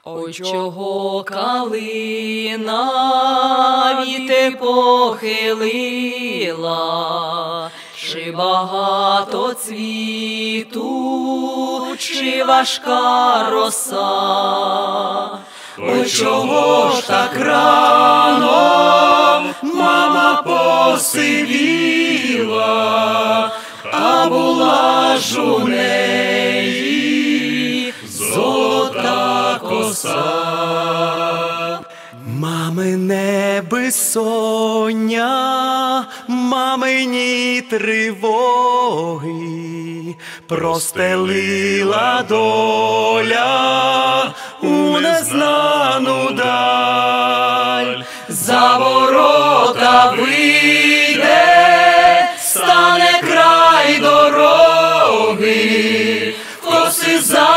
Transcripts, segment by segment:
Ой, чого калина віти похилила, чи багато цвіту, чи важка роса? Ой, чого ж так рано мама посивіла, а була ж у неї золота коса. Мамине безсоння, мамині тривоги простелила доля у незнану даль. За ворота вийде, стане край дороги, коси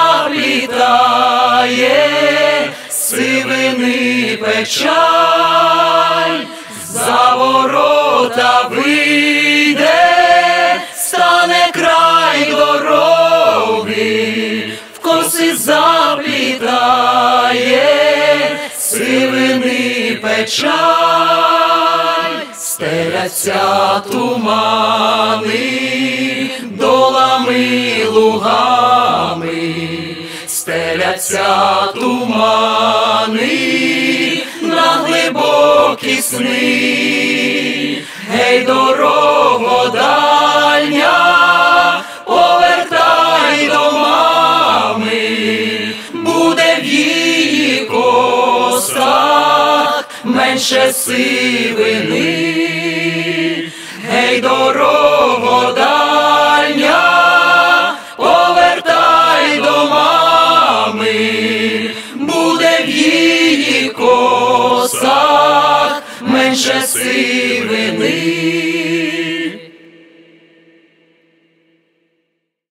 заплітає, сивини печаль. За ворота вийде, стане край дороги, в коси заплітає, сивини печаль. Стеляться тумани долами лугами, стеляться тумани на глибокі сни. Гей, дорого дальня, повертай до мами, буде в її косах менше сивини. Гей, дорого дальня, повертай до мами, буде в її косах менше сивини.